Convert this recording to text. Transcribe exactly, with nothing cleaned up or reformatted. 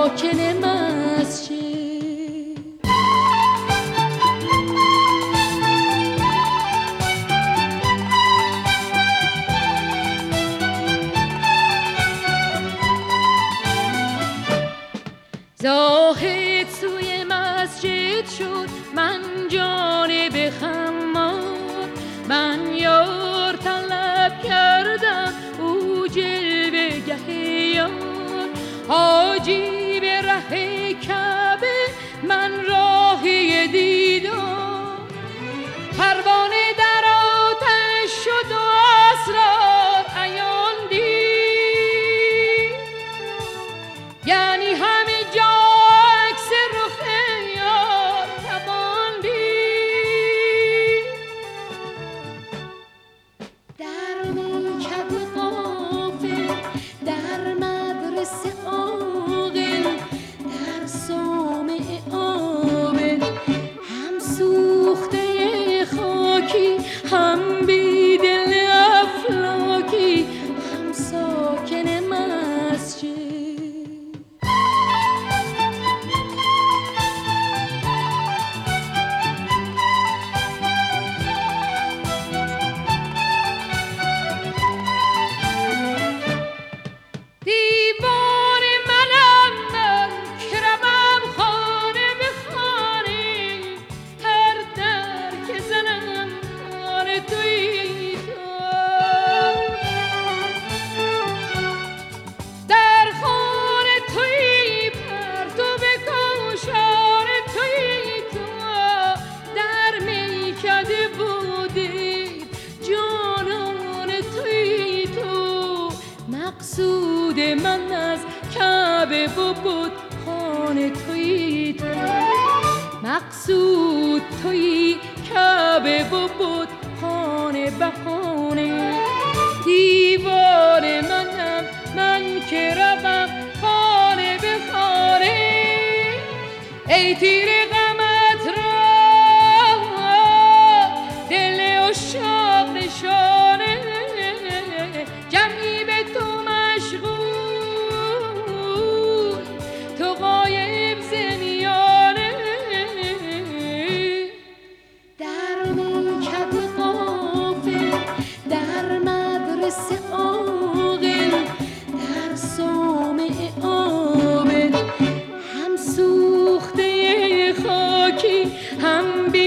ساکن مسجد. زاهد سوی مسجد شد، من جانب خمار، من یار طلب کردم او جلوه گه یار. حاجی به ره کعبه، من راهی دیدار. پروانه در آتش شد و اسرار عیان دید، یعنی همه جا عکس رخ یار توان دید. در میکده غافل، در مدرسه عاقل، در صومعه عابد، هم سوخته خاکی، هم بیدل افلاکی، هم ساکن مسجد. دیوار منم من که روم خانه به خانه، هر در که زنم خانه تویی تو. در خانه تویی پرتو کاشان تویی تو. در میکده بودی جانان تویی تو. مقصود من از کعبه و بود خانه تویی تو. مقصود تویی کعبه و بود خانه بخانه. دیوار منم من که روم خانه به خانه. ای تیر غمت را دل عشاق نشانه، جمعی به تو مشغول، تو غایب ز میانه. در میکده غافل، در مدرسه عاقل، در صومعه عابد، هم سوخته خاکی، هم